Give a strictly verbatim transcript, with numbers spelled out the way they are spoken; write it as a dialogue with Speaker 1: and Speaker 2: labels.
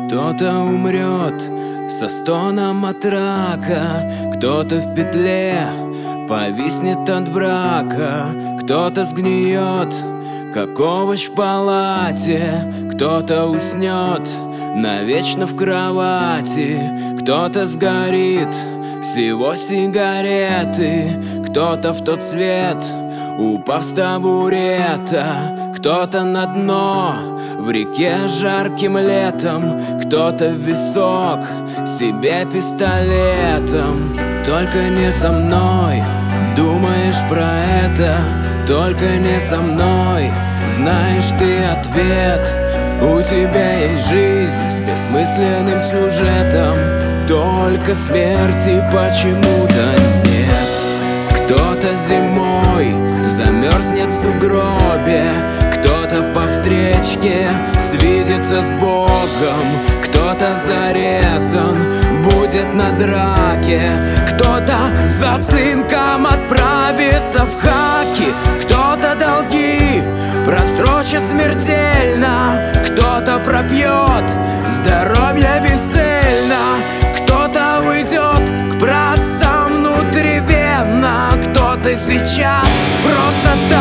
Speaker 1: Кто-то умрет со стоном от рака, кто-то в петле повиснет от брака, кто-то сгниет, как овощ в палате, кто-то уснет навечно в кровати, кто-то сгорит, всего сигареты, кто-то в тот свет, упав с табурета, кто-то на дно в реке жарким летом, кто-то в висок себе пистолетом. Только не со мной думаешь про это, только не со мной знаешь ты ответ. У тебя есть жизнь с бессмысленным сюжетом, только смерти почему-то нет. Кто-то зимой замерзнет в сугробе, кто-то по встречке свидится с Богом, кто-то зарезан будет на драке, кто-то за цинком отправится в хаки, кто-то долги просрочит смертельно, кто-то пропьет здоровье бесцельно, кто-то уйдет к братцам внутривенно, кто-то сейчас просто так